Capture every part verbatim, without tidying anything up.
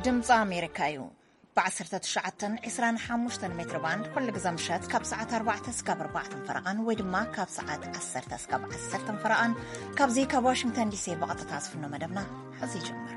ድምፂ ኣሜሪካ እዩ بعشرة تشعتن عسران حموشتن متر باند كل جزمشات كاب ساعة أربعة سكاب أربعة فرقان ويدما كاب ساعة عشرة سكاب عشرة فرقان كاب زي كاب واشنطن دي سي بقطة تصف إنه مدبنا حزي جمر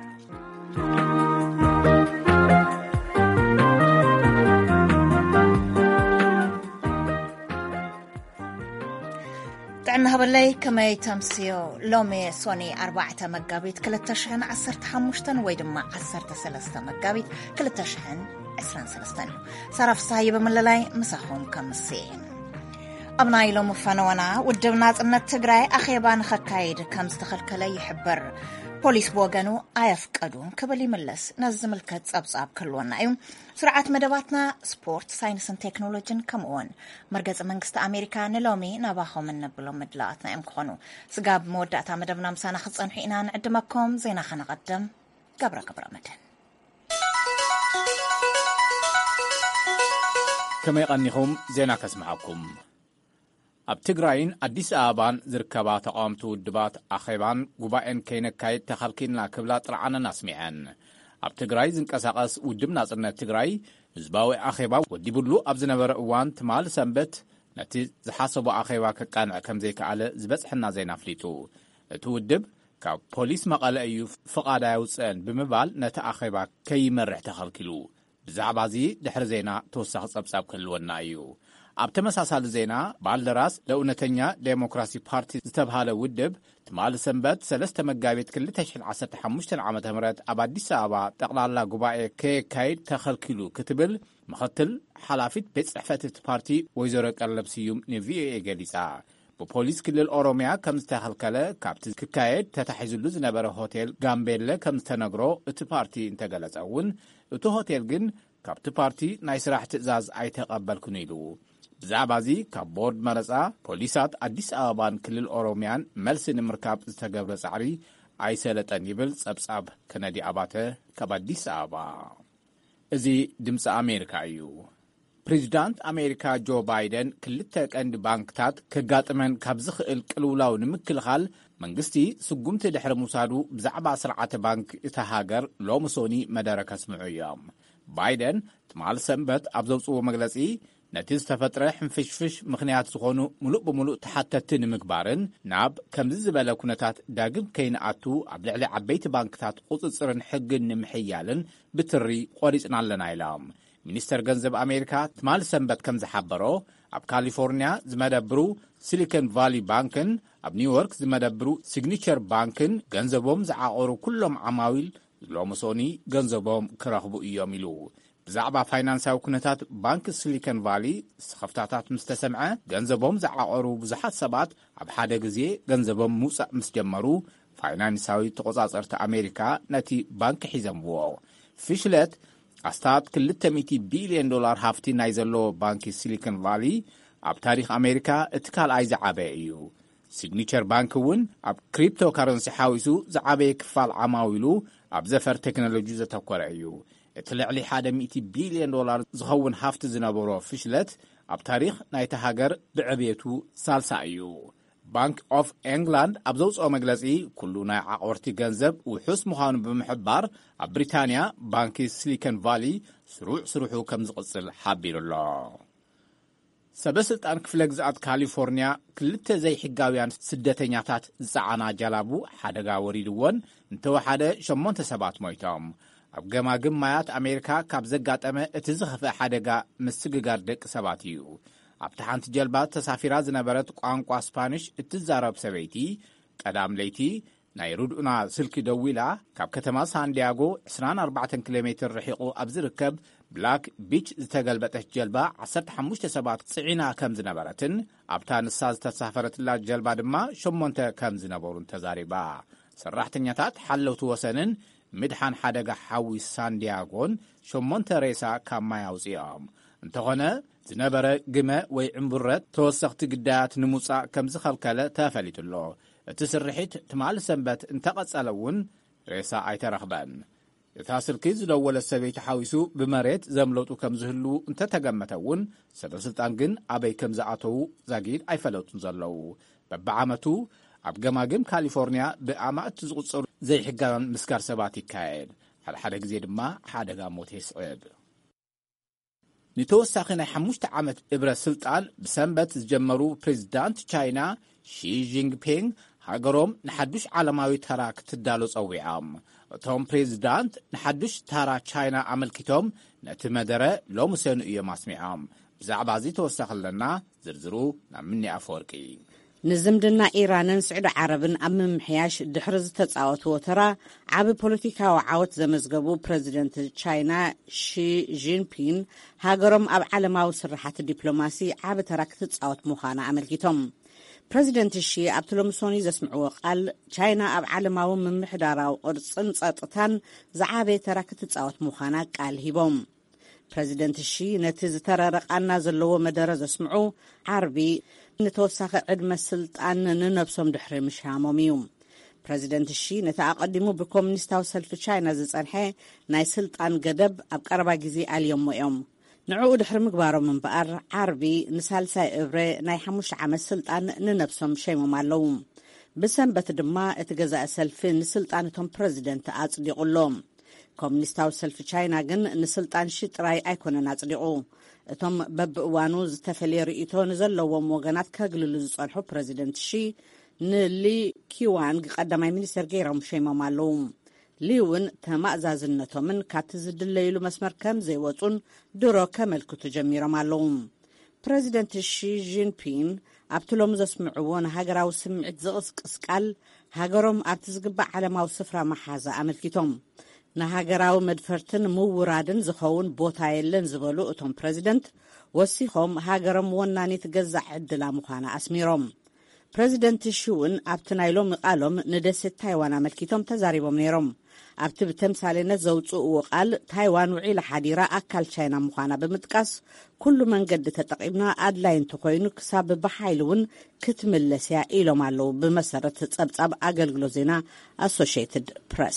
تعنا هبلي كما يتمسيو لومي سوني أربعة مجابيت كل تشحن عشرة حموشتن ويدما عشرة سلسة مجابيت كل تشحن عشرين سلسة صرف صايب من للاي مساهم كمسين أبناي لو مفانونا ودبنات أن التجراي أخيبان خكايد كم استخل كلا يحبر بوليس بوغانو أيفقدون كبلي ملس نزم الكتس أبصاب كلونا أيوم سرعة مدواتنا سبورت ساينس and تكنولوجين كمون مركز منغست أمريكا نلومي نباخو من نبلو مدلاتنا يمكونو سقاب مودة مدبنا مسانا خصان حينا نعدمكم زينا خنا قدم قبرة قبرة مدن كما يغنيهم زينا كسمعكم ኣብ ትግራይን ኣዲስ ኣበባን ዝርከባ ተቃውምቲ ውድባት ኣኼባን ጉባኤን ከይነካየድ ተኸልኪልና ክብላ ጥርዓነን ኣስሚዐን ኣብ ትግራይ ዝንቀሳቐስ ውድብ ናጽነት ትግራይ ህዝባዊ ኣኼባ ወዲብሉ ኣብ ዝነበረ እዋን ትማል ሰንበት ነቲ ዝሓሰቦ ኣኼባ ከቃንዕ ከም ዘይከኣለ ዝበጽሕና ዜና ኣፍሊጡ እቲ ውድብ ካብ ፖሊስ መቐለ እዩ ፍቓድ ኣየውፅአን ብምባል ነቲ ኣኼባ ከይመርሕ ተኸልኪሉ ብዛዕባ እዚ ድሕሪ ዜና ተወሳኺ ጸብጻብ ክህልወና እዩ ኣብ ተመሳሳሊ ዜና ባልደራስ ለእውነተኛ ዴሞክራሲ ፓርቲ ዝተብሃለ ውድብ ትማል ሰንበት ሰለስተ መጋቢት ክልተ ሽሕን ዓሰርተ ሓሙሽተ ዓመተ ምህረት ኣብ አዲስ አበባ ጠቕላላ ጉባኤ ከየካይድ ተኸልኪሉ ክትብል ምኽትል ሓላፊት ቤት ጽሕፈት እቲ ፓርቲ ወይዘሮ ቀለብ ስዩም ንቪኦኤ ገሊጻ በፖሊስ ክልል ኦሮሚያ ከም ዝተኸልከለ ካብቲ ክካየድ ተታሒዙሉ ዝነበረ ሆቴል ጋምቤለ ከም ዝተነግሮ እቲ ፓርቲ እንተገለጸ እውን እቲ ሆቴል ግን ካብቲ ፓርቲ ናይ ስራሕ ትእዛዝ ኣይተቐበልኩን ኢሉ ብዛዕባ እዚ ካብ ቦርድ መረፃ ፖሊሳት አዲስ አበባን ክልል ኦሮሚያን መልሲ ንምርካብ ዝተገብረ ጻዕሪ ኣይሰለጠን ይብል ጸብጻብ ከነዲ ኣባተ ካብ አዲስ አበባ እዚ ድምፂ ኣሜሪካ እዩ ፕሬዚዳንት ኣሜሪካ ጆ ባይደን ክልተ ቀንዲ ባንክታት ከጋጥመን ካብ ዝኽእል ቅልውላው ንምክልኻል መንግስቲ ስጉምቲ ድሕሪ ምውሳዱ ብዛዕባ ስርዓተ ባንክ እታ ሃገር ሎሚ ሶኒ መደረ ከስምዑ እዮም ባይደን ትማል ሰንበት ኣብ ዘውፅዎ መግለጺ ነቲ ዝተፈጥረ ሕንፍሽፍሽ ምኽንያት ዝኾኑ ሙሉእ ብምሉእ ተሓተቲ ንምግባርን ናብ ከምዚ ዝበለ ኩነታት ዳግም ከይንኣቱ ኣብ ልዕሊ ዓበይቲ ባንክታት ቁፅፅርን ሕግን ንምሕያልን ብትሪ ቆሪፅና ኣለና ኢሎም ሚኒስተር ገንዘብ ኣሜሪካ ትማል ሰንበት ከም ዝሓበሮ ኣብ ካሊፎርኒያ ዝመደብሩ ሲሊኮን ቫሊ ባንክን ኣብ ኒውዮርክ ዝመደብሩ ሲግኒቸር ባንክን ገንዘቦም ዝዓቆሩ ኩሎም ዓማዊል ሎሚ ሶኒ ገንዘቦም ክረኽቡ እዮም ኢሉ ብዛዕባ ፋይናንሳዊ ኩነታት ባንክ ሲሊኮን ቫሊ ስኸፍታታት ምስ ተሰምዐ ገንዘቦም ዝዓቆሩ ብዙሓት ሰባት ኣብ ሓደ ግዜ ገንዘቦም ምውፃእ ምስ ጀመሩ ፋይናንሳዊ ተቆጻጸርቲ ኣሜሪካ ነቲ ባንክ ሒዘምዎ ፊሽለት ኣስታት ክልተ ሚእቲ ቢልዮን ዶላር ሃፍቲ ናይ ዘለዎ ባንኪ ሲሊኮን ቫሊ ኣብ ታሪኽ ኣሜሪካ እቲ ካልኣይ ዝዓበየ እዩ ሲግኒቸር ባንክ እውን ኣብ ክሪፕቶ ካረንሲ ሓዊሱ ዝዓበየ ክፋል ዓማዊሉ ኣብ ዘፈር ቴክኖሎጂ ዘተኮረ እዩ እቲ ልዕሊ ሓደ ሚእቲ ቢልዮን ዶላር ዝኸውን ሃፍቲ ዝነበሮ ፊሽለት ኣብ ታሪኽ ናይቲ ሃገር ብዕብየቱ ሳልሳ እዩ ባንክ ኦፍ ኤንግላንድ ኣብ ዘውፅኦ መግለጺ ኩሉ ናይ ዓቆርቲ ገንዘብ ውሑስ ምዃኑ ብምሕባር ኣብ ብሪታንያ ባንኪ ሲሊኮን ቫሊ ስሩዕ ስሩሑ ከም ዝቕጽል ሓቢሩ ኣሎ ሰበስልጣን ክፍለ ግዝኣት ካሊፎርኒያ ክልተ ዘይሕጋውያን ስደተኛታት ዝፀዓና ጀላቡ ሓደጋ ወሪድዎን እንተወሓደ ሸሞንተ ሰባት ሞይቶም ኣብ ገማግም ማያት ኣሜሪካ ካብ ዘጋጠመ እቲ ዝኸፍአ ሓደጋ ምስግጋር ደቂ ሰባት እዩ ኣብቲ ሓንቲ ጀልባ ተሳፊራ ዝነበረት ቋንቋ ስፓኒሽ እትዛረብ ሰበይቲ ቀዳም ለይቲ ናይ ሩድኡና ስልኪ ደዊላ ካብ ከተማ ሳንዲያጎ عشرين وأربعة ኪሎ ሜትር ርሒቑ ኣብ ዝርከብ ብላክ ቢች ዝተገልበጠት ጀልባ ዓሰርተ ሓሙሽተ ሰባት ጽዒና ከም ዝነበረትን ኣብታ ንሳ ዝተሳፈረትላ ጀልባ ድማ ሸሞንተ ከም ዝነበሩን ተዛሪባ ሰራሕተኛታት ሓለውቲ ወሰንን ምድሓን ሓደጋ ሓዊ ሳንዲያጎን ሸሞንተ ሬሳ ካብ ማይ ኣውፂኦም እንተኾነ ዝነበረ ግመ ወይ ዕምቡረት ተወሰኽቲ ግዳያት ንምውፃእ ከም ዝኸልከለ ተፈሊጡሎ እቲ ስርሒት ትማል ሰንበት እንተቐጸለ እውን ሬሳ ኣይተረኽበን እታ ስልኪ ዝደወለ ሰበይቲ ሓዊሱ ብመሬት ዘምለጡ ከም ዝህሉ እንተተገመተ እውን ሰበስልጣን ግን ኣበይ ከም ዝኣተዉ ዛጊድ ኣይፈለጡን ዘለዉ በብዓመቱ ኣብ ገማግም ካሊፎርኒያ ብኣማእቲ ዝቁጸሩ ዘይሕጋውያን ምስካር ሰባት ይካየድ ሓደ ግዜ ድማ ሓደጋ ሞት ይስዕብ ንተወሳኺ ናይ ሓሙሽተ ዓመት እብረ ስልጣን ብሰንበት ዝጀመሩ ፕሬዚዳንት ቻይና ሺ ጂንፒንግ ሃገሮም ንሓዱሽ ዓለማዊ ተራ ክትዳሎ ጸዊዖም እቶም ፕሬዚዳንት ንሓዱሽ ተራ ቻይና ኣመልኪቶም ነቲ መደረ ሎሚ ሰኑ እዮም ኣስሚዖም ብዛዕባ እዚ ተወሳኺ ኣለና ዝርዝሩ ናብ ምኒ ኣፈወርቂ ንዝምድና ኢራንን ስዑድ ዓረብን ኣብ ምምሕያሽ ድሕሪ ዝተጻወትዎ ተራ ዓብ ፖለቲካዊ ዓወት ዘመዝገቡ ፕሬዚደንት ቻይና ሺ ጂንፒንግ ሃገሮም ኣብ ዓለማዊ ስራሓት ዲፕሎማሲ ዓብ ተራ ክትጻወት ምዃና ኣመልኪቶም ፕሬዚደንት ሺ ኣብቲ ሎሚ ሰኑ ዘስምዕዎ ቃል ቻይና ኣብ ዓለማዊ ምምሕዳራዊ ቅርጽን ጸጥታን ዝዓበየ ተራ ክትጻወት ምዃና ቃል ሂቦም ፕሬዚደንት ሺ ነቲ ዝተረረቃና ዘለዎ መደረ ዘስምዑ ዓርቢ ንተወሳኺ ዕድመ ስልጣን ንነብሶም ድሕሪ ምሻሞም እዩ ፕሬዚደንት ሺ ነቲ ኣቐዲሙ ብኮሙኒስታዊ ሰልፊ ቻይና ዝጸንሐ ናይ ስልጣን ገደብ ኣብ ቀረባ ግዜ ኣልዮሞ እዮም ንዕኡ ድሕሪ ምግባሮም እምበኣር ዓርቢ ንሳልሳይ እብረ ናይ ሓሙሽተ ዓመት ስልጣን ንነብሶም ሸይሞም ኣለዉ ብሰንበት ድማ እቲ ገዛእ ሰልፊ ንስልጣን እቶም ፕሬዚደንት ኣጽዲቑሎም ኮሙኒስታዊ ሰልፊ ቻይና ግን ንስልጣን ሺ ጥራይ ኣይኮነን ኣጽዲቑ እቶም በብእዋኑ ዝተፈለየ ርእቶ ንዘለዎም ወገናት ከግልሉ ዝጸንሑ ፕሬዚደንት ሺ ንሊ ኪዋንግ ቀዳማይ ሚኒስተር ገይሮም ሸይሞም ኣለዉ ሊ እውን ተማእዛዝነቶምን ካብቲ ዝድለይሉ መስመር ከም ዘይወጹን ድሮ ከመልክቱ ጀሚሮም ኣለዉ ፕሬዚደንት ሺ ጂንፒንግ ኣብቲ ሎሚ ዘስምዕዎ ንሃገራዊ ስምዒት ዝቕስቅስ ቃል ሃገሮም ኣብቲ ዝግባእ ዓለማዊ ስፍራ መሓዛ ኣመልኪቶም ንሃገራዊ መድፈርትን ምውራድን ዝኸውን ቦታ የለን ዝበሉ እቶም ፕሬዚደንት ወሲኾም ሃገሮም ወናኒት ገዛዕ ዕድላ ምዃና ኣስሚሮም ፕሬዚደንት ሺ እውን ኣብቲ ናይ ሎሚ ቃሎም ንደሴት ታይዋን ኣመልኪቶም ተዛሪቦም ነይሮም ኣብቲ ብተምሳሌነት ዘውፅእዎ ቃል ታይዋን ውዒላ ሓዲራ ኣካል ቻይና ምዃና ብምጥቃስ ኩሉ መንገዲ ተጠቒምና ኣድላይ እንተኮይኑ ክሳብ ብሓይሊ እውን ክትምለስ እያ ኢሎም ኣለዉ ብመሰረት ጸብጻብ ኣገልግሎት ዜና ኣሶሺየትድ ፕሬስ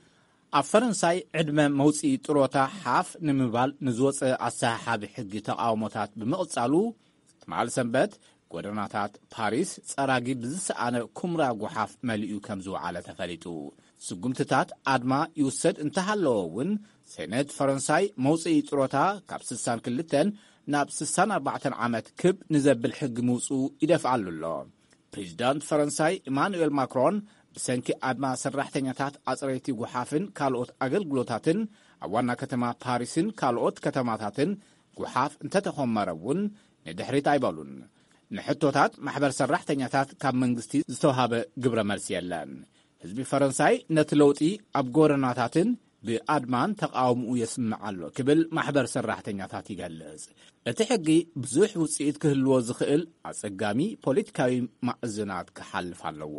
ኣብ ፈረንሳይ ዕድመ መውፅኢ ጥሮታ ሓፍ ንምባል ንዝወፀ ኣሰሓሓቢ ሕጊ ተቃውሞታት ብምቕጻሉ ትማል ሰንበት ጎደናታት ፓሪስ ጸራጊ ብዝሰኣነ ኩምራ ጉሓፍ መሊኡ ከም ዝወዓለ ተፈሊጡ ስጉምትታት ኣድማ ይውሰድ እንተሃለዎ እውን ሴኔት ፈረንሳይ መውፅኢ ጥሮታ ካብ ስሳን ክልተን ናብ ስሳን ኣርባዕተን ዓመት ክብ ንዘብል ሕጊ ምውፅኡ ይደፍዓሉ ኣሎ ፕሬዚዳንት ፈረንሳይ ኢማኑኤል ማክሮን ብሰንኪ ኣድማ ሰራሕተኛታት ኣጽረይቲ ጉሓፍን ካልኦት ኣገልግሎታትን ኣብ ዋና ከተማ ፓሪስን ካልኦት ከተማታትን ጉሓፍ እንተተኾመረ እውን ንድሕሪት ኣይበሉን ንሕቶታት ማሕበር ሰራሕተኛታት ካብ መንግስቲ ዝተውሃበ ግብረ መልሲ የለን ህዝቢ ፈረንሳይ ነቲ ለውጢ ኣብ ጎደናታትን ብኣድማን ተቃውምኡ የስምዕ ኣሎ ክብል ማሕበር ሰራሕተኛታት ይገልጽ እቲ ሕጊ ብዙሕ ውፅኢት ክህልዎ ዝኽእል ኣጸጋሚ ፖለቲካዊ ማዕዝናት ክሓልፍ ኣለዎ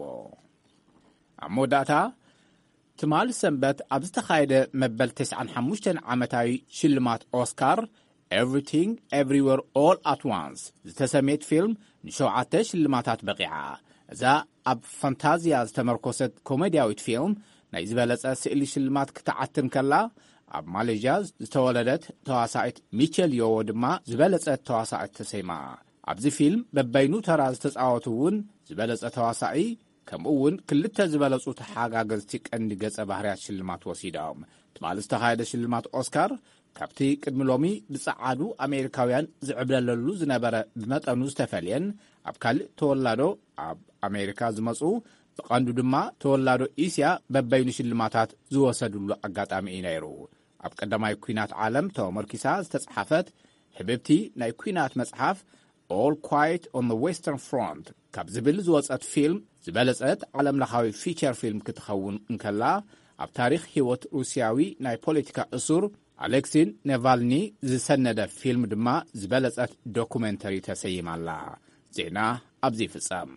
ኣብ መወዳእታ ትማል ሰንበት ኣብ ዝተኻየደ መበል ተስዓን ሓሙሽተን ዓመታዊ ሽልማት ኦስካር ኤቭሪቲንግ ኤቭሪዌር ኦል ኣት ዋንስ ዝተሰሜት ፊልም ንሸውዓተ ሽልማታት በቂዓ እዛ ኣብ ፋንታዝያ ዝተመርኮሰት ኮሜድያዊት ፊልም ናይ ዝበለጸ ስእሊ ሽልማት ክትዓትም ከላ ኣብ ማሌዥያ ዝተወለደት ተዋሳኢት ሚቸል ዮዎ ድማ ዝበለጸት ተዋሳኢት ተሰይማ ኣብዚ ፊልም በበይኑ ተራ ዝተጻወቱ እውን ዝበለጸ ተዋሳኢ ከምኡውን ክልተ ዝበለጹ ተሓጋገዝቲ ቀንዲ ገጸ ባህርያት ሽልማት ወሲዶም ትማል ዝተኻየደ ሽልማት ኦስካር ካብቲ ቅድሚ ሎሚ ብፀዓዱ ኣሜሪካውያን ዝዕብለለሉ ዝነበረ ብመጠኑ ዝተፈልየን ኣብ ካልእ ተወላዶ ኣብ ኣሜሪካ ዝመፁ ብቐንዱ ድማ ተወላዶ እስያ በበይኑ ሽልማታት ዝወሰድሉ ኣጋጣሚ እዩ ነይሩ ኣብ ቀዳማይ ኩናት ዓለም ተመርኪሳ ዝተጻሓፈት ሕብብቲ ናይ ኩናት መጽሓፍ All Quiet on the Western Front ካብ ዝብል ዝወፀት ፊልም ዝበለጸት ዓለምለኻዊ ፊቸር ፊልም ክትኸውን እንከላ ኣብ ታሪክ ህይወት ሩስያዊ ናይ ፖለቲካ እሱር ኣሌክሲን ኔቫልኒ ዝሰነደ ፊልም ድማ ዝበለጸት ዶኩሜንተሪ ተሰይማላ ዜና ኣብዚ ፍጻም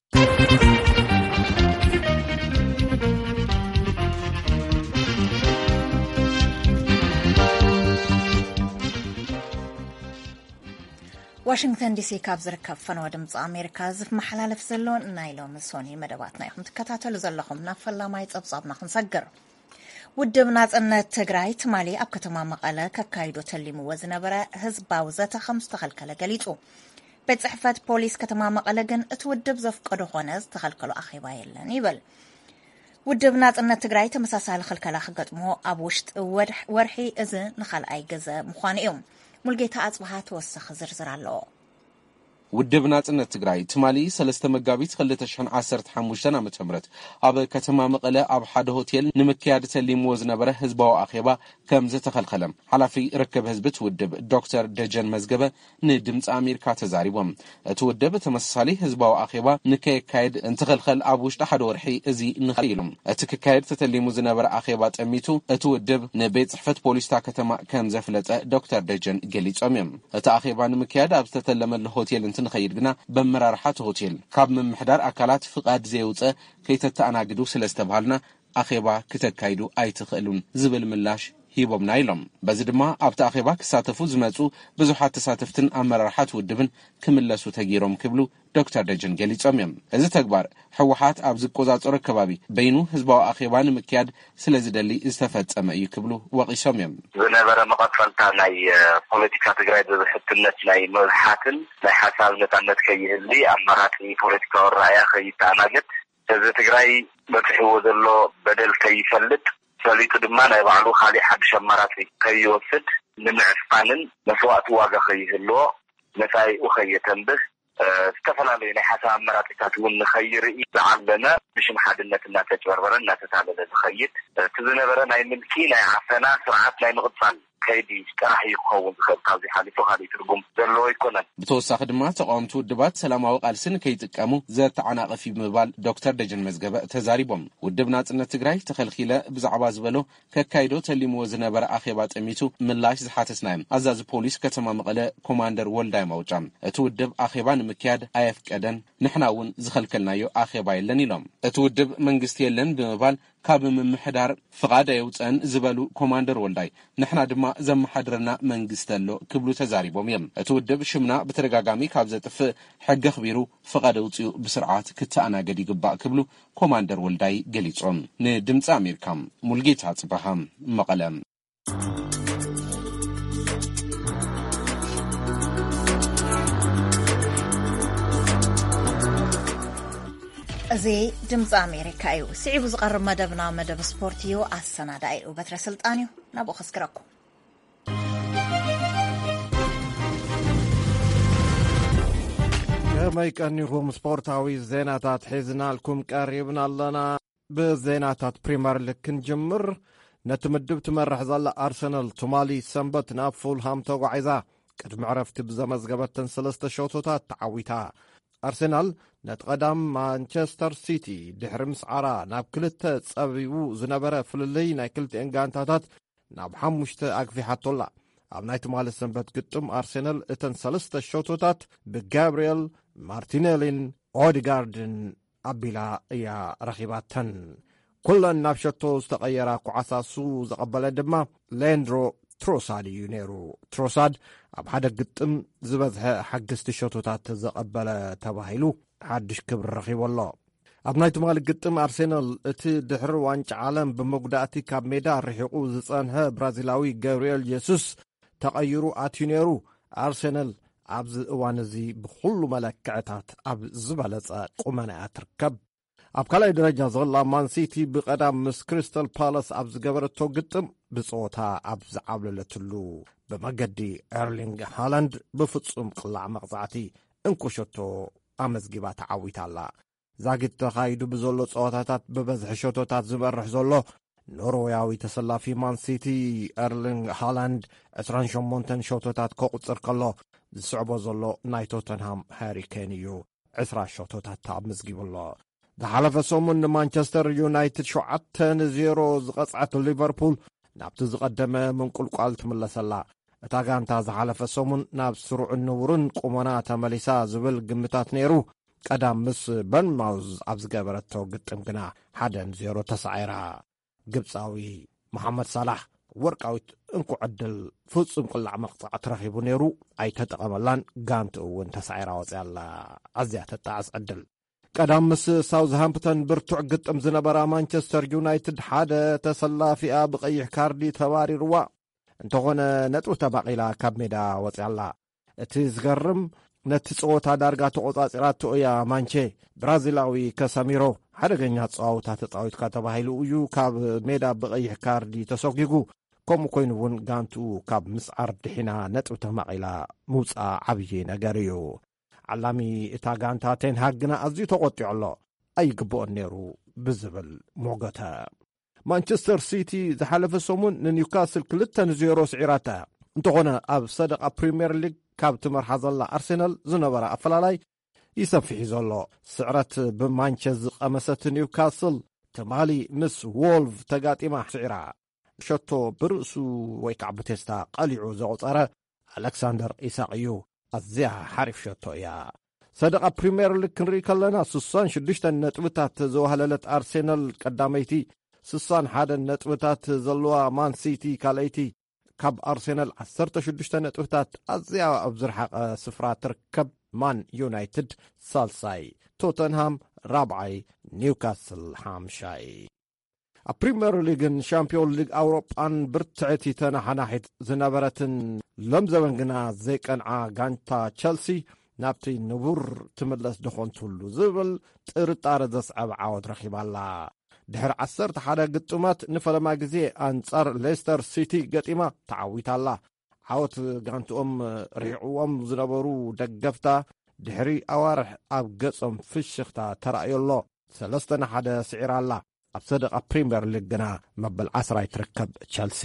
ዋሽንግተን ዲሲ ካብ ዝርከብ ፈነወ ድምፂ ኣሜሪካ ዝመሓላለፍ ዘሎ ናይ ሎሚ ሶኒ መደባትና ኢኹም ትከታተሉ ዘለኹም ናብ ፈላማይ ጸብጻብና ክንሰግር ውድብ ናጽነት ትግራይ ትማሊ ኣብ ከተማ መቐለ ከካይዶ ተሊምዎ ዝነበረ ህዝባዊ ዘተ ከም ዝተኸልከለ ገሊጹ ቤት ጽሕፈት ፖሊስ ከተማ መቐለ ግን እቲ ውድብ ዘፍቀዶ ኾነ ዝተኸልከሎ ኣኼባ የለን ይብል ውድብ ናጽነት ትግራይ ተመሳሳሊ ክልከላ ክገጥሞ ኣብ ውሽጢ ወርሒ እዚ ንኻልኣይ ገዘ ምዃኑ እዮም። ሙልጌታ ኣጽባሃ ተወሰኺ ዝርዝር ኣሎ። ውድብ ናጽነት ትግራይ ትማሊ ሰለስተ መጋቢት ክልተ ሽሕን ዓሰርተ ሓሙሽተ ዓመተ ምህረት ኣብ ከተማ መቐለ ኣብ ሓደ ሆቴል ንምክያድ ተሊምዎ ዝነበረ ህዝባዊ ኣኼባ ከም ዝተኸልኸለ ሓላፊ ርክብ ህዝቢ ውድብ ዶክተር ደጀን መዝገበ ንድምፂ ኣሜሪካ ተዛሪቦም። እቲ ውድብ ተመሳሳሊ ህዝባዊ ኣኼባ ንከይካየድ እንትኸልኸል ኣብ ውሽጢ ሓደ ወርሒ እዚ ንኽእል ኢሎም እቲ ክካየድ ተተሊሙ ዝነበረ ኣኼባ ጠሚቱ እቲ ውድብ ንቤት ጽሕፈት ፖሊስታ ከተማ ከም ዘፍለጠ ዶክተር ደጀን ገሊጾም እዮም። እቲ ኣኼባ ንምክያድ ኣብ ዝተተለመሉ ሆቴል ንኸይድ ግና በመራርሓት ሆቴል ካብ ምምሕዳር ኣካላት ፍቃድ ዘይውፀ ከይተተኣናግዱ ስለዝተባሃልና ኣኼባ ክተካይዱ ኣይትኽእሉን ዝብል ምላሽ ሂቦምና ኢሎም። በዚ ድማ ኣብቲ ኣኼባ ክሳተፉ ዝመፁ ብዙሓት ተሳተፍትን ኣመራርሓት ውድብን ክምለሱ ተጊሮም ክብሉ ዶክተር ደጀን ገሊጾም እዮም። እዚ ተግባር ሕወሓት ኣብ ዝቆጻጸሮ ከባቢ በይኑ ህዝባዊ ኣኼባ ንምክያድ ስለዝደሊ ዝተፈጸመ እዩ ክብሉ ወቂሶም እዮም። ዝነበረ መቐጠልታ ናይ ፖለቲካ ትግራይ ብሕትነት ናይ መብሓትን ናይ ሓሳብ ነጻነት ከይህሊ ኣመራቂ ፖለቲካዊ ራእያ ከይተኣናገድ ህዝቢ ትግራይ በትሕዎ ዘሎ በደል ከይፈልጥ ሰሊጡ ድማ ናይ ባዕሉ ካሊእ ሓድሽ ኣመራፂ ከይወስድ ንምዕፋንን መስዋዕቲ ዋጋ ከይህልዎ መጻኢኡ ከየተንብህ ዝተፈላለዩ ናይ ሓሳብ ኣመራፂታት እውን ንኸይርኢ ዝዓለመ ብሽም ሓድነት እናተጭበርበረ እናተታለለ ዝኸይድ እቲ ዝነበረ ናይ ምልኪ ናይ ዓፈና ስርዓት ናይ ምቕፃል ከይዲ ጥራሕ ይኸውን ዝኽእል ካብዚ ሓሊፉ ካሊእ ትርጉም ዘለዎ ኣይኮነን። ብተወሳኺ ድማ ተቃወምቲ ውድባት ሰላማዊ ቃልስን ከይጥቀሙ ዘተዓናቐፊ ብምባል ዶክተር ደጀን መዝገበ ተዛሪቦም። ውድብ ናጽነት ትግራይ ተኸልኺለ ብዛዕባ ዝበሎ ከካይዶ ተሊምዎ ዝነበረ ኣኼባ ጠሚቱ ምላሽ ዝሓተስናዮም ኣዛዚ ፖሊስ ከተማ መቐለ ኮማንደር ወልዳይ ማውጫ እቲ ውድብ ኣኼባ ንምክያድ ኣየፍቀደን ንሕና እውን ዝኸልከልናዮ ኣኼባ የለን ኢሎም። እቲ ውድብ መንግስቲ የለን ብምባል ካብ ምምሕዳር ፍቃድ የውፀን ዝበሉ ኮማንደር ወልዳይ ንሕና ድማ ዘመሓድረና መንግስቲ ኣሎ ክብሉ ተዛሪቦም እዮም። እቲ ውድብ ሽምና ብተደጋጋሚ ካብ ዘጥፍእ ሕጊ ኣኽቢሩ ፍቃድ ኣውፅኡ ብስርዓት ክትኣናገድ ይግባእ ክብሉ ኮማንደር ወልዳይ ገሊጾም። ንድምፂ ኣሜሪካ ሙልጌታ ጽባሃ መቐለ። እዚ ድምፂ ኣሜሪካ እዩ። ስዒቡ ዝቐርብ መደብና መደብ ስፖርት እዩ። ኣሰናዳኢ እዩ በትረ ስልጣን እዩ። ናብኡ ክስክረኩም ከመይ ቀኒኹም ስፖርታዊ ዜናታት ሒዝናልኩም ቀሪብና ኣለና። ብዜናታት ፕሪምየር ሊግ ክንጅምር። ነቲ ምድብ ትመርሕ ዘላ ኣርሰናል ትማሊ ሰንበት ናብ ፉልሃም ተጓዒዛ ቅድሚ ዕረፍቲ ብዘመዝገበተን ሰለስተ ሸቶታት ተዓዊታ። ኣርሰናል ነቲ ቀዳም ማንቸስተር ሲቲ ድሕሪ ምስዓራ ናብ ክልተ ጸቢቡ ዝነበረ ፍልልይ ናይ ክልቲአን ጋንታታት ናብ ሓሙሽተ ኣግፊሓቶላ። ኣብ ናይ ትማሊ ሰንበት ግጥም ኣርሰናል እተን ሰለስተ ሸቶታት ብጋብርኤል ማርቲኔሊን ኦዲጋርድን ኣቢላ እያ ረኺባተን። ኩለን ናብ ሸቶ ዝተቐየራ ኩዓሳሱ ዘቐበለ ድማ ሌንድሮ ትሮሳድ እዩ ነይሩ። ትሮሳድ ኣብ ሓደ ግጥም ዝበዝሐ ሓግስቲ ሸቶታት ዘቐበለ ተባሂሉ ሓድሽ ክብሪ ረኺቦ ኣሎ። ኣብ ናይ ትማሊ ግጥም ኣርሴናል እቲ ድሕሪ ዋንጫ ዓለም ብመጉዳእቲ ካብ ሜዳ ርሒቑ ዝጸንሐ ብራዚላዊ ገብርኤል ጀሱስ ተቐይሩ ኣትዩ ነይሩ። ኣርሴናል ኣብዚ እዋን እዚ ብኩሉ መለክዕታት ኣብ ዝበለጸ ቁመና እያ ትርከብ። ኣብ ካልኣይ ደረጃ ዘላ ማንሲቲ ብቐዳም ምስ ክሪስታል ፓላስ ኣብ ዝገበረቶ ግጥም ብጾታ ኣብ ዝዓብለለትሉ ብመገዲ ኤርሊንግ ሃላንድ ብፍጹም ቅላዕ መቕጻዕቲ እንኮሸቶ ኣመዝጊባ ተዓዊታ ኣላ። ዛጊድ ተኻይዱ ብዘሎ ጸወታታት ብበዝሒ ሸቶታት ዝመርሕ ዘሎ ኖርዌያዊ ተሰላፊ ማንሲቲ ኤርሊንግ ሃላንድ ዕስራን ሸሞንተ ሸቶታት ከቝጽር ከሎ ዝስዕቦ ዘሎ ናይ ቶተንሃም ሃሪኬን እዩ ዕስራ ሸቶታት ኣመዝጊቡ ኣሎ። ዝሓለፈ ሰሙን ንማንቸስተር ዩናይትድ ሸውዓተ ንዜሮ ዝቐጽዐት ሊቨርፑል ናብቲ ዝቐደመ ምንቁልቋል ትምለሰላ። እታ ጋንታ ዝሓለፈ ሰሙን ናብ ስሩዕን ንቡርን ቁመና ተመሊሳ ዝብል ግምታት ነይሩ። ቀዳም ምስ በርንማውዝ ኣብ ዝገበረቶ ግጥም ግና ሓደ ንዜሮ ተሳዒራ። ግብፃዊ መሐመድ ሳላሕ ወርቃዊት እንኩ ዕድል ፍጹም ቅላዕ መቕጻዕቲ ረኺቡ ነይሩ። ኣይተጠቐመላን ጋንትኡ እውን ተሳዒራ ወፅያላ። ኣዝያ ተጣዓስ ዕድል። ቀዳም ምስ ሳውዝሃምፕተን ብርቱዕ ግጥም ዝነበራ ማንቸስተር ዩናይትድ ሓደ ተሰላፊኣ ብቐይሕ ካርዲ ተባሪርዋ እንተኾነ ነጥቡ ተባቒላ ካብ ሜዳ ወፅያላ። እቲ ዝገርም ነቲ ፀወታ ዳርጋ ተቆጻጺራቶ እያ ማንቼ ብራዚላዊ ከሰሚሮ ሓደገኛ ጸዋውታ ተጻዊትካ ተባሂሉ እዩ ካብ ሜዳ ብቐይሕ ካርዲ ተሰጊጉ። ከምኡ ኮይኑ እውን ጋንትኡ ካብ ምስዓር ድሒና ነጥቢ ተማቒላ ምውፃእ ዓብዪ ነገር እዩ። ዓላሚ እታ ጋንታ ቴንሃግ ግና ኣዝዩ ተቖጢዑ ኣሎ። ኣይግብኦን ነይሩ ብዝብል ሞገተ ማንቸስተር ሲቲ ዝሓለፈ ሰሙን ንኒውካስል ክልተ ንዜሮ ስዒራታ እንተኾነ ኣብ ሰደቓ ፕሪምየር ሊግ ካብ ትመርሓ ዘላ ኣርሴናል ዝነበረ ኣፈላላይ ይሰፊሕ ዘሎ። ስዕረት ብማንቸ ዝቐመሰት ኒውካስል ትማሊ ምስ ዎልቭ ተጋጢማ ስዒራ ሸቶ ብርእሱ ወይ ከዓ ብቴስታ ቀሊዑ ዘቑፀረ ኣሌክሳንደር ኢሳቅ እዩ። ኣዝያ ሓሪፍ ሸቶ እያ። ሰደቓ ፕሪምየር ሊግ ክንርኢ ከለና ስሳን ሽዱሽተ ነጥብታት ዘዋህለለት ኣርሴናል ቀዳመይቲ፣ ስሳን ሓደ ነጥብታት ዘለዋ ማንሲቲ ካልአይቲ፣ ካብ ኣርሴናል ዓሰርተ ሽዱሽተ ነጥብታት ኣዝያ ኣብ ዝረሓቐ ስፍራ ትርከብ ማን ዩናይትድ ሳልሳይ፣ ቶተንሃም ራብዓይ፣ ኒውካስል ሓምሻይ። ኣብ ፕሪምየር ሊግን ሻምፒዮን ሊግ ኣውሮጳን ብርትዕቲ ተናሓናሒት ዝነበረትን ሎም ዘበን ግና ዘይቀንዓ ጋንታ ቸልሲ ናብቲ ንቡር ትምለስ ድኾንትሉ ዝብል ጥርጣረ ዘስዓብ ዓወት ረኺባላ። ድሕሪ ዓሰርተ ሓደ ግጥማት ንፈለማ ግዜ ኣንጻር ሌስተር ሲቲ ገጢማ ተዓዊታላ። ዓወት ጋንትኦም ሪዕዎም ዝነበሩ ደገፍታ ድሕሪ ኣዋርሕ ኣብ ገጾም ፍሽኽታ ተራእየሎ ሰለስተ ንሓደ ስዒራላ። ኣብ ሰደቓ ፕሪምየር ሊግ ግና መበል ዓስራይ ትርከብ ቸልሲ።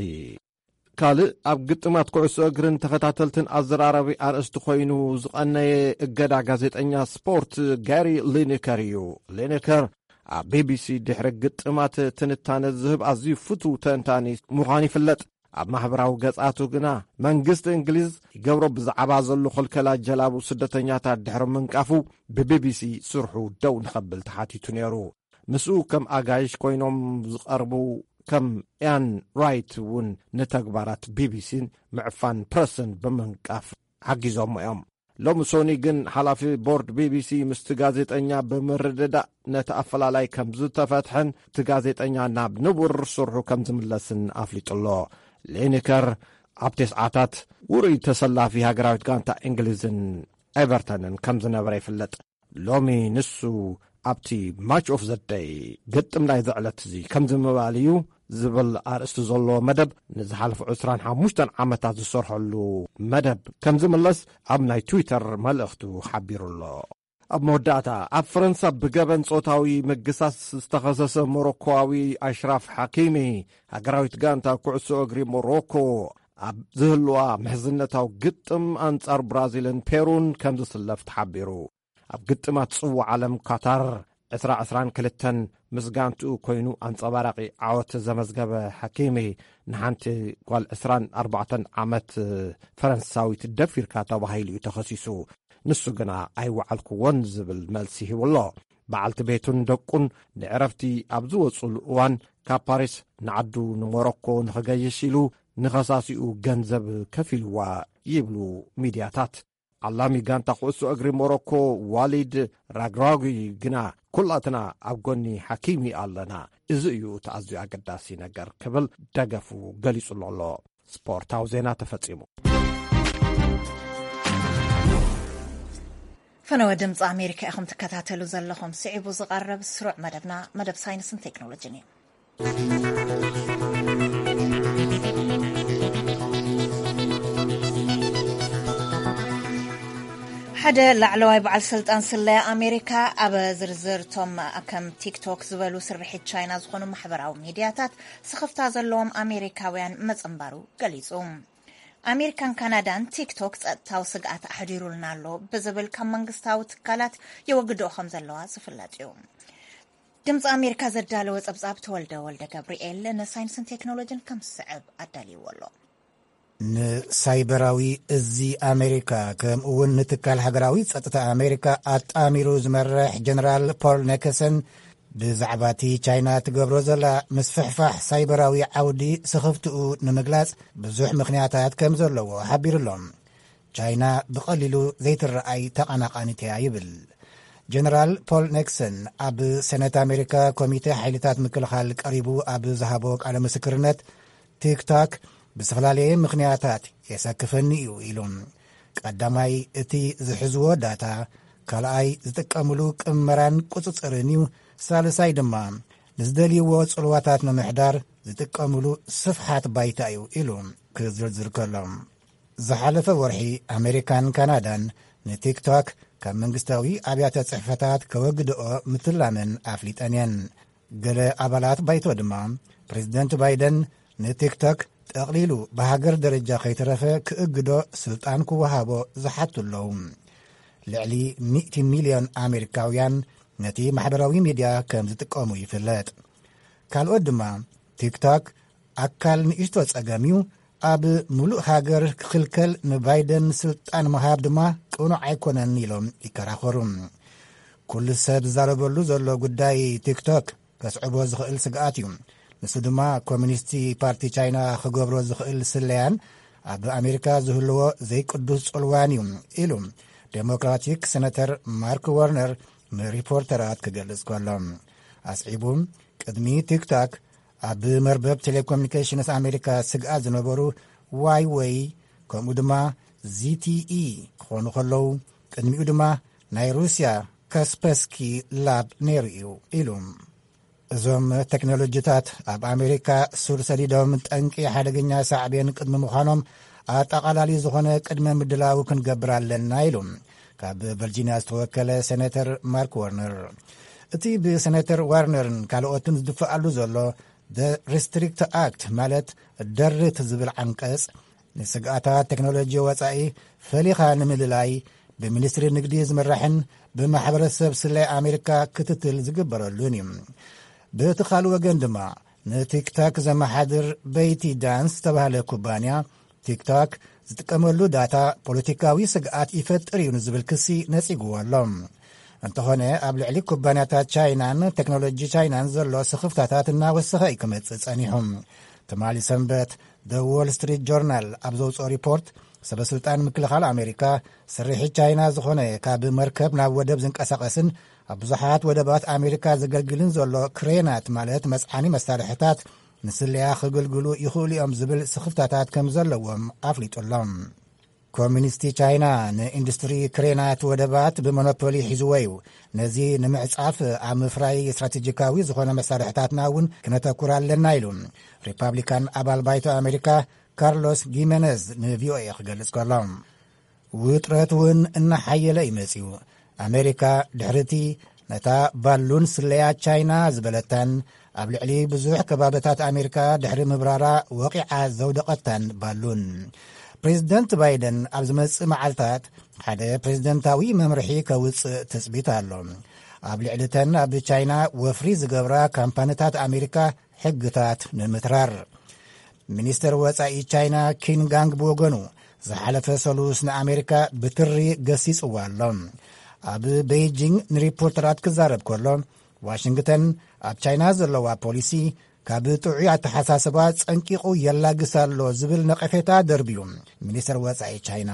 ካልእ ኣብ ግጥማት ኩዕሶ እግርን ተኸታተልትን ኣዘራረቢ ኣርእስቲ ኮይኑ ዝቐነየ እገዳ ጋዜጠኛ ስፖርት ጋሪ ሊኒከር እዩ። ሊኒከር ኣብ ቢቢሲ ድሕሪ ግጥማት ትንታነ ዝህብ ኣዝዩ ፍቱው ተንታኒ ምዃኑ ይፍለጥ። ኣብ ማሕበራዊ ገጻቱ ግና መንግስቲ እንግሊዝ ይገብሮ ብዛዕባ ዘሎ ኸልከላ ጀላቡ ስደተኛታት ድሕሪ ምንቃፉ ብቢቢሲ ስርሑ ደው ንኸብል ተሓቲቱ ነይሩ። ምስኡ ከም ኣጋይሽ ኮይኖም ዝቐርቡ ከም ኢያን ራይት እውን ንተግባራት ቢቢሲን ምዕፋን ፕረስን ብምንቃፍ ሓጊዞም እዮም። ሎሚ ሶኒ ግን ሓላፊ ቦርድ ቢቢሲ ምስቲ ጋዜጠኛ ብምርድዳእ ነቲ ኣፈላላይ ከም ዝተፈትሐን እቲ ጋዜጠኛ ናብ ንቡር ስርሑ ከም ዝምለስን ኣፍሊጡሎ። ሊኒከር ኣብ ተስዓታት ውሩይ ተሰላፊ ሃገራዊት ጋንታ እንግሊዝን ኤቨርተንን ከም ዝነበረ ይፍለጥ። ሎሚ ንሱ ኣብቲ ማች ኦፍ ዘደይ ግጥም ናይ ዘዕለት እዙ ከም ዝምባል እዩ ዝብል ኣርእስቲ ዘለዎ መደብ ንዝሓለፉ ዕስራን ሓሙሽተን ዓመታት ዝሰርሐሉ መደብ ከም ዝምለስ ኣብ ናይ ትዊተር መልእኽቱ ሓቢሩሎ። ኣብ መወዳእታ ኣብ ፈረንሳ ብገበን ጾታዊ ምግሳስ ዝተኸሰሰ ሞሮኮዊ ኣሽራፍ ሓኪሚ ሃገራዊት ጋንታ ኩዕሶ እግሪ ሞሮኮ ኣብ ዝህልዋ ምሕዝነታዊ ግጥም ኣንጻር ብራዚልን ፔሩን ከም ዝስለፍ ተሓቢሩ። ኣብ ግጥማት ጽዋዕ ዓለም ካታር ዕስራ ዕስራን ክልተን ምስ ጋንትኡ ኮይኑ ኣንጸባራቒ ዓወት ዘመዝገበ ሓኪሚ ንሓንቲ ጓል ዕስራን ኣርባዕተን ዓመት ፈረንሳዊት ደፊርካ ተባሂሉ እዩ ተኸሲሱ። ንሱ ግና ኣይወዓልክዎን ዝብል መልሲ ሂብሎ። በዓልቲ ቤቱን ደቁን ንዕረፍቲ ኣብ ዝወጹሉ እዋን ካብ ፓሪስ ንዓዱ ንሞሮኮ ንኽገይሽ ኢሉ ንኸሳሲኡ ገንዘብ ከፊልዋ ይብሉ ሚድያታት። ዓላሚ ጋንታ ኩዕሶ እግሪ ሞሮኮ ዋሊድ ራግራጊ ግና ኩላትና ኣብ ጎኒ ሓኪሚ ኣለና፣ እዚ እዩ ተኣዝዩ ኣገዳሲ ነገር ክብል ደገፉ ገሊጹሎ ኣሎ። ስፖርታዊ ዜና ተፈጺሙ። ፈነወ ድምፂ ኣሜሪካ ኢኹም ትከታተሉ ዘለኹም። ስዒቡ ዝቐረብ ስሩዕ መደብና መደብ ሳይንስን ቴክኖሎጅን እዩ። ሓደ ላዕለዋይ በዓል ስልጣን ስለያ ኣሜሪካ ኣብ ዝርዝርቶም ከም ቲክቶክ ዝበሉ ስርሒት ቻይና ዝኾኑ ማሕበራዊ ሚድያታት ስኽፍታ ዘለዎም ኣሜሪካውያን መፅንባሩ ገሊጹ። ኣሜሪካን ካናዳን ቲክቶክ ጸጥታዊ ስግኣት ኣሕዲሩልና ኣሎ ብዝብል ካብ መንግስታዊ ትካላት የወግድኦ ከም ዘለዋ ዝፍለጥ እዩ። ድምፂ ኣሜሪካ ዘዳለወ ጸብጻብ ተወልደ ወልደ ገብርኤል ንሳይንስን ቴክኖሎጅን ከም ዝስዕብ ኣዳልይዎ ኣሎ። ንሳይበራዊ እዚ ኣሜሪካ ከምኡውን ንትካል ሃገራዊ ጸጥታ ኣሜሪካ ኣጣሚሩ ዝመርሕ ጀነራል ፖል ኔክሰን ብዛዕባ እቲ ቻይና ትገብሮ ዘላ ምስፍሕፋሕ ሳይበራዊ ዓውዲ ስኽፍትኡ ንምግላጽ ብዙሕ ምኽንያታት ከም ዘለዎ ሓቢሩሎም። ቻይና ብቐሊሉ ዘይትረኣይ ተቐናቃኒት እያ ይብል ጀነራል ፖል ኔክሰን ኣብ ሰነት ኣሜሪካ ኮሚቴ ሓይልታት ምክልኻል ቀሪቡ ኣብ ዝሃቦ ቃለ ምስክርነት ቲክቶክ ብዝፈላለየ ምኽንያታት የሰክፈኒ እዩ ኢሉም። ቀዳማይ እቲ ዝሕዝዎ ዳታ፣ ካልኣይ ዝጥቀምሉ ቅመራን ቁፅፅርን እዩ፣ ሳልሳይ ድማ ንዝደልይዎ ጽልዋታት ንምሕዳር ዝጥቀምሉ ስፍሓት ባይታ እዩ ኢሉ ክዝርዝር ከሎም ዝሓለፈ ወርሒ ኣሜሪካን ካናዳን ንቲክቶክ ካብ መንግስታዊ ኣብያተ ጽሕፈታት ከወግድኦ ምትላመን ኣፍሊጠን እየን። ገለ ኣባላት ባይቶ ድማ ፕሬዚደንት ባይደን ንቲክቶክ ጠቕሊሉ ብሃገር ደረጃ ከይተረፈ ክእግዶ ስልጣን ክወሃቦ ዝሓቱ ኣለዉ። ልዕሊ ሚእቲ ሚልዮን ኣሜሪካውያን ነቲ ማሕበራዊ ሚድያ ከም ዝጥቀሙ ይፍለጥ። ካልኦት ድማ ቲክቶክ ኣካል ንእሽቶ ጸገም እዩ፣ ኣብ ሙሉእ ሃገር ክኽልከል ንባይደን ስልጣን ምሃብ ድማ ቅኑዕ ኣይኮነን ኢሎም ይከራኸሩ። ኩሉ ሰብ ዝዛረበሉ ዘሎ ጉዳይ ቲክቶክ ከስዕቦ ዝኽእል ስግኣት እዩ። ንሱ ድማ ኮሚኒስቲ ፓርቲ ቻይና ክገብሮ ዝኽእል ስለያን ኣብ ኣሜሪካ ዝህልዎ ዘይቅዱስ ጽልዋን እዩ ኢሉ ዴሞክራቲክ ሰነተር ማርክ ወርነር ንሪፖርተራት ክገልጽ ከሎም ኣስዒቡ ቅድሚ ቲክቶክ ኣብ መርበብ ቴሌኮሙኒኬሽንስ ኣሜሪካ ስግኣት ዝነበሩ ዋይ ወይ ከምኡ ድማ ዚቲኢ ክኾኑ ከለዉ ቅድሚኡ ድማ ናይ ሩስያ ካስፐስኪ ላብ ነይሩ እዩ ኢሉ እዞም ቴክኖሎጂታት ኣብ ኣሜሪካ ሱር ሰዲዶም ጠንቂ ሓደገኛ ሳዕብን ቅድሚ ምዃኖም ኣጠቓላሊ ዝኾነ ቅድመ ምድላው ክንገብር ኣለና ኢሉ ካብ ቨርጂንያ ዝተወከለ ሴኔተር ማርክ ዋርነር እቲ ብሴኔተር ዋርነርን ካልኦትን ዝድፈኣሉ ዘሎ ደ ሪስትሪክት ኣክት ማለት ደርት ዝብል ዓንቀጽ ንስግኣታት ቴክኖሎጂ ወፃኢ ፈሊኻ ንምልላይ ብሚኒስትሪ ንግዲ ዝምራሕን ብማሕበረሰብ ስለይ ኣሜሪካ ክትትል ዝግበረሉን እዩ። በቲ ካልእ ወገን ድማ ንቲክቶክ ዘመሓድር በይቲ ዳንስ ዝተባሃለ ኩባንያ ቲክቶክ ዝጥቀመሉ ዳታ ፖለቲካዊ ስግኣት ይፈጥር እዩ ንዝብል ክሲ ነጺግዎ ኣሎ። እንተኾነ ኣብ ልዕሊ ኩባንያታት ቻይናን ቴክኖሎጂ ቻይናን ዘሎ ስኽፍታታት እናወሰኸ እዩ ክመጽእ ጸኒሖም። ትማሊ ሰንበት ደ ዎል ስትሪት ጆርናል ኣብ ዘውፅኦ ሪፖርት ሰበስልጣን ምክልኻል ኣሜሪካ ስርሒት ቻይና ዝኾነ ካብ መርከብ ናብ ወደብ ዝንቀሳቐስን ኣብ ብዙሓት ወደባት ኣሜሪካ ዘገልግልን ዘሎ ክሬናት ማለት መጽዓኒ መሳርሕታት ንስልያ ክግልግሉ ይኽእሉ እዮም ዝብል ስኽፍታታት ከም ዘለዎም ኣፍሊጡሎም። ኮሚኒስቲ ቻይና ንኢንዱስትሪ ክሬናት ወደባት ብሞኖፖሊ ሒዝዎ እዩ። ነዚ ንምዕጻፍ ኣብ ምፍራይ ስትራቴጂካዊ ዝኾነ መሳርሕታትና እውን ክነተኩር ኣለና ኢሉ ሪፐብሊካን ኣባል ባይቶ ኣሜሪካ ካርሎስ ጊሜነዝ ንቪኦኤ ክገልጽ ከሎም ውጥረት እውን እናሓየለ ይመጽዩ ኣሜሪካ ድሕርቲ ነታ ባሉን ስለያ ቻይና ዝበለታን ኣብ ልዕሊ ብዙሕ ከባቢታት ኣሜሪካ ድሕሪ ምብራራ ወቂዓ ዘውደቐታን ባሉን ፕሬዚደንት ባይደን ኣብ ዝመጽእ መዓልታት ሓደ ፕሬዚደንታዊ መምርሒ ከውፅእ ትጽቢት ኣሎ። ኣብ ልዕሊተን ኣብ ቻይና ወፍሪ ዝገብራ ካምፓኒታት ኣሜሪካ ሕግታት ንምትራር ሚኒስትር ወፃኢ ቻይና ኪንጋንግ ብወገኑ ዝሓለፈ ሰሉስ ንኣሜሪካ ብትሪ ገሲጽዋ ኣሎ። ኣብ ቤይጂንግ ንሪፖርተራት ክዛረብ ከሎ ዋሽንግተን ኣብ ቻይና ዘለዋ ፖሊሲ ካብ ጥዑይ ኣተሓሳስባ ጸንቂቑ የላግስ ኣሎ ዝብል ነቐፌታ ደርብዩ ሚኒስትር ወፃኢ ቻይና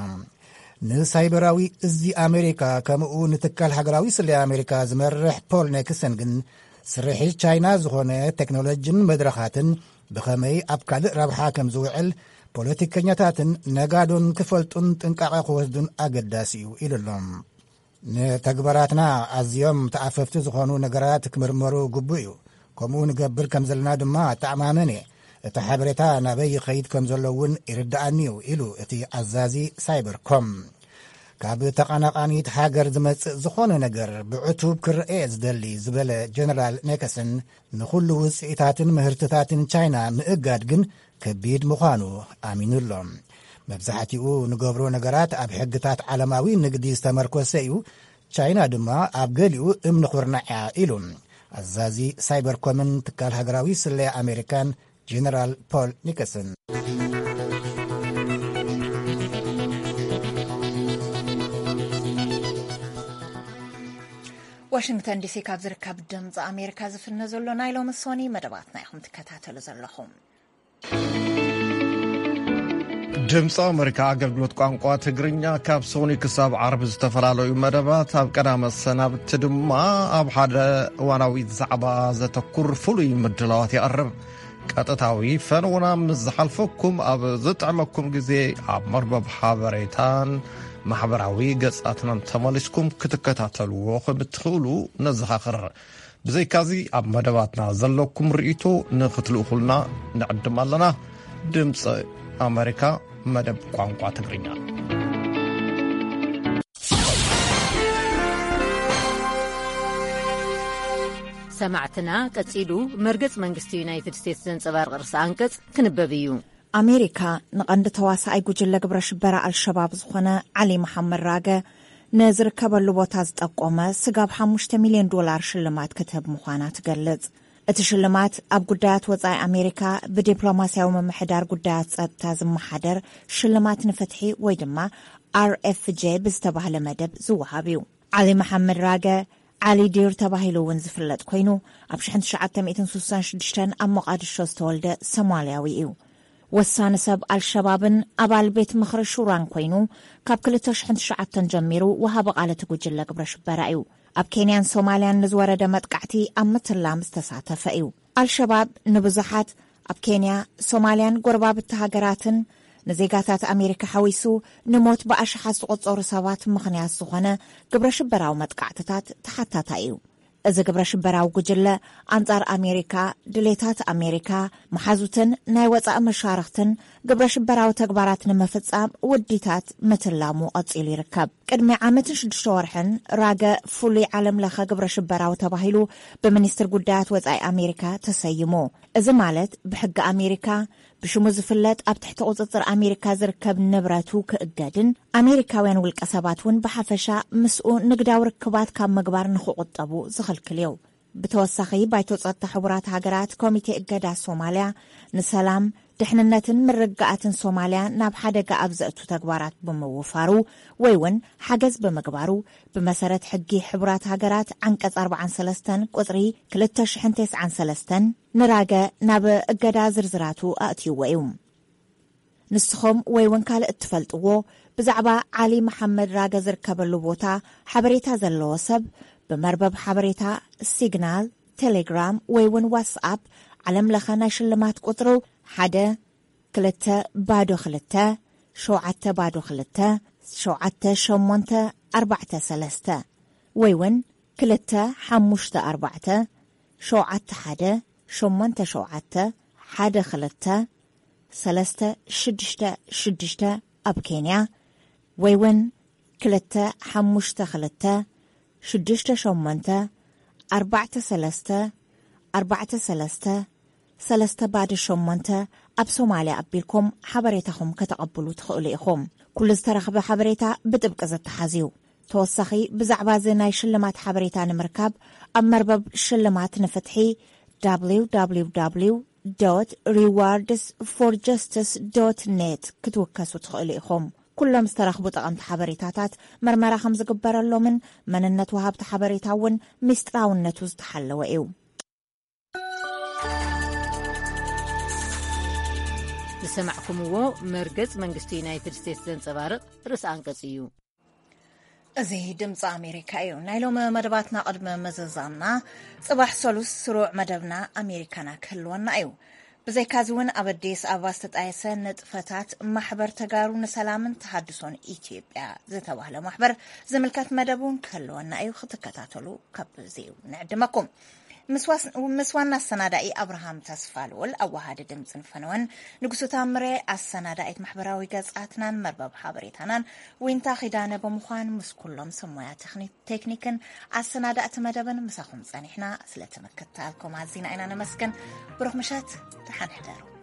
ንሳይበራዊ እዚ ኣሜሪካ ከምኡ ንትካል ሃገራዊ ስለ ኣሜሪካ ዝመርሕ ፖል ኔክሰን ግን ስርሒት ቻይና ዝኾነ ቴክኖሎጂን መድረኻትን ብኸመይ ኣብ ካልእ ረብሓ ከም ዝውዕል ፖለቲከኛታትን ነጋዶን ክፈልጡን ጥንቃቐ ክወስዱን ኣገዳሲ እዩ ኢሉሎም። ንተግበራትና ኣዝዮም ተኣፈፍቲ ዝኾኑ ነገራት ክምርመሩ ግቡእ እዩ። ከምኡ ንገብር ከም ዘለና ድማ ተኣማመን እየ። እቲ ሓበሬታ ናበይ ኸይድ ከም ዘሎ እውን ይርዳኣኒ እዩ ኢሉ እቲ ኣዛዚ ሳይበርኮም ካብ ተቐናቃኒት ሃገር ዝመጽእ ዝኾነ ነገር ብዕቱብ ክርአ ዝደሊ ዝበለ ጀነራል ኔክሰን ንኹሉ ውፅኢታትን ምህርትታትን ቻይና ምእጋድ ግን ከቢድ ምዃኑ ኣሚኑሎም። መብዛሕቲኡ ንገብሮ ነገራት ኣብ ሕግታት ዓለማዊ ንግዲ ዝተመርኮሰ እዩ፣ ቻይና ድማ ኣብ ገሊኡ እምኒ ኹርናዕያ ኢሉ ኣዛዚ ሳይበርኮምን ትካል ሃገራዊ ስለያ ኣሜሪካን ጀነራል ፖል ኒክሰን። ዋሽንግተን ዲሲ ካብ ዝርከብ ድምፂ ኣሜሪካ ዝፍነ ዘሎ ናይ ሎሚ ሶኒ መደባትና ኢኹም ትከታተሉ ዘለኹም። ድምፂ ኣሜሪካ ኣገልግሎት ቋንቋ ትግርኛ ካብ ሶኒ ክሳብ ዓርቢ ዝተፈላለዩ መደባት ኣብ ቀዳመ ሰናብቲ ድማ ኣብ ሓደ እዋናዊ ዛዕባ ዘተኩር ፍሉይ ምድላዋት ይቐርብ። ቀጥታዊ ፈንውና ምስ ዝሓልፈኩም ኣብ ዝጥዕመኩም ግዜ ኣብ መርበብ ሓበሬታን ማሕበራዊ ገጻትናን ተመሊስኩም ክትከታተልዎ ከም እትኽእሉ ነዘኻኽር። ብዘይካዚ ኣብ መደባትና ዘለኩም ርእይቶ ንኽትልእኹልና ንዕድም ኣለና። ድምፂ ኣሜሪካ መደብ ቋንቋ ትግርኛ። ሰማዕትና ቀጺሉ መርገጽ መንግስቲ ዩናይትድ ስቴትስ ዘንጸባርቕ ርእሲ አንቀጽ ክንበብ እዩ። ኣሜሪካ ንቐንዲ ተዋሳኣይ ጉጅለ ግብረ ሽበራ አልሸባብ ዝኾነ ዓሊ መሐመድ ራገ ንዝርከበሉ ቦታ ዝጠቆመ ስጋብ ሓሙሽተ ሚልዮን ዶላር ሽልማት ክትህብ ምዃና ትገልጽ። እቲ ሽልማት ኣብ ጉዳያት ወጻኢ ኣሜሪካ ብዲፕሎማስያዊ መምሕዳር ጉዳያት ጸጥታ ዝመሓደር ሽልማት ንፍትሒ ወይ ድማ አር ኤፍ ጄ ብዝተባህለ መደብ ዝወሃብ እዩ። ዓሊ መሐመድ ራገ ዓሊ ዲር ተባሂሉ እውን ዝፍለጥ ኮይኑ ኣብ ሽሕን ትሽዓተ ሚእትን ስሳን ሽዱሽተን ኣብ ሞቃዲሾ ዝተወልደ ሶማልያዊ እዩ። ወሳኒ ሰብ አልሸባብን ኣባል ቤት ምኽሪ ሹራን ኮይኑ ካብ ክልተ ሽሕን ትሽዓተን ጀሚሩ ወሃቢ ቃልቲ ጉጅለ ግብረ ሽበራ እዩ። ኣብ ኬንያን ሶማልያን ንዝወረደ መጥቃዕቲ ኣብ ምትላም ዝተሳተፈ እዩ። አልሸባብ ንብዙሓት ኣብ ኬንያ ሶማልያን ጎረባብቲ ሃገራትን ንዜጋታት ኣሜሪካ ሓዊሱ ንሞት ብኣሽሓት ዝቆጸሩ ሰባት ምኽንያት ዝኾነ ግብረ ሽበራዊ መጥቃዕትታት ተሓታታ እዩ። እዚ ግብረ ሽበራዊ ጉጅለ ኣንጻር ኣሜሪካ ድሌታት ኣሜሪካ መሓዙትን ናይ ወፃኢ መሻርክትን ግብረ ሽበራዊ ተግባራት ንምፍጻም ውዲታት ምትላሙ ቀጺሉ ይርከብ። ቅድሚ ዓመትን ሽዱሽተ ወርሕን ራገ ፍሉይ ዓለም ለኸ ግብረ ሽበራዊ ተባሂሉ ብሚኒስትር ጉዳያት ወፃኢ ኣሜሪካ ተሰይሙ። እዚ ማለት ብሕጊ ኣሜሪካ ብሽሙ ዝፍለጥ ኣብ ትሕቲ ቁፅፅር ኣሜሪካ ዝርከብ ንብረቱ ክእገድን ኣሜሪካውያን ውልቀ ሰባት እውን ብሓፈሻ ምስኡ ንግዳዊ ርክባት ካብ ምግባር ንኽቁጠቡ ዝኽልክል እዩ። ብተወሳኺ ባይቶ ጸጥታ ሕቡራት ሃገራት ኮሚቴ እገዳ ሶማልያ ንሰላም ድሕንነትን ምርግኣትን ሶማልያ ናብ ሓደጋ ኣብ ዘእቱ ተግባራት ብምውፋሩ ወይ እውን ሓገዝ ብምግባሩ ብመሰረት ሕጊ ሕቡራት ሃገራት ዓንቀጽ ኣርባዓን ሰለስተን ቁጽሪ ክልተ ሽሕን ትስዓን ሰለስተን ንራገ ናብ እገዳ ዝርዝራቱ ኣእትይዎ እዩ። ንስኹም ወይ እውን ካልእ እትፈልጥዎ ብዛዕባ ዓሊ መሐመድ ራገ ዝርከበሉ ቦታ ሓበሬታ ዘለዎ ሰብ በመርበብ ሓበሬታ ሲግናል፣ ቴሌግራም ወይ እውን ዋትስኣፕ ዓለም ለኸ ናይ ሽልማት ቁጥሩ ሓደ ክልተ ባዶ ክልተ ሸውዓተ ባዶ ክልተ ሸውዓተ ሸሞንተ ኣርባዕተ ሰለስተ ወይ እውን ክልተ ሓሙሽተ ኣርባዕተ ሸውዓተ ሓደ ሸሞንተ ሸውዓተ ሓደ ክልተ ሰለስተ ሽዱሽተ ሽዱሽተ ኣብ ኬንያ ወይ እውን ክልተ ሓሙሽተ ክልተ ሽዱሽተ ሸሞንተ ኣርባዕተ ሰለስተ ኣርባዕተ ሰለስተ ሰለስተ ባዶ ሸሞንተ ኣብ ሶማልያ ኣቢልኩም ሓበሬታኹም ከተቐብሉ ትኽእሉ ኢኹም። ኩሉ ዝተረኸበ ሓበሬታ ብጥብቂ ዘተሓዝዩ። ተወሳኺ ብዛዕባ እዚ ናይ ሽልማት ሓበሬታ ንምርካብ ኣብ መርበብ ሽልማት ንፍትሒ ደብሊው ደብሊው ደብሊው ዶት ሪዋርድስ ፎር ጀስቲስ ዶት ኔት ክትውከሱ ትኽእሉ ኢኹም። ኩሎም ዝተረኽቡ ጠቐምቲ ሓበሬታታት መርመራ ከም ዝግበረሎምን መንነት ወሃብቲ ሓበሬታ እውን ምስጢራውነቱ ዝተሓለወ እዩ። ዝሰማዕኩምዎ መርገጽ መንግስቲ ዩናይትድ ስቴትስ ዘንጸባርቕ ርእሲ አንቀጽ እዩ። እዚ ድምፂ ኣሜሪካ እዩ። ናይ ሎሚ መደባትና ቅድሚ መዘዛምና ጽባሕ ሰሉስ ስሩዕ መደብና ኣሜሪካና ክህልወና እዩ። ብዘይካዚ እውን ኣብ ኣዲስ ኣበባ ዝተጣየሰ ንጥፈታት ማሕበር ተጋሩ ንሰላምን ተሃድሶን ኢትዮጵያ ዝተባህለ ማሕበር ዝምልከት መደቡን ክህልወና እዩ። ክትከታተሉ ካብ ዚኡ ንዕድመኩም። ምስ ዋና አሰናዳኢ አብርሃም ተስፋልወል ኣዋሃደ ድምፅን ፈነወን ንጉሱ ታምሬ አሰናዳኢት ማሕበራዊ ገጻትናን መርበብ ሓበሬታናን ወይንታ ኺዳነ በምዃን ምስ ኩሎም ሰሞያ ቴክኒክን አሰናዳእቲ መደብን ምሳኹም ጸኒሕና ስለተመከታልኩም ኣዝና ኢና ነመስገን። ብሩኽ ምሸት ተሓንሕደሩ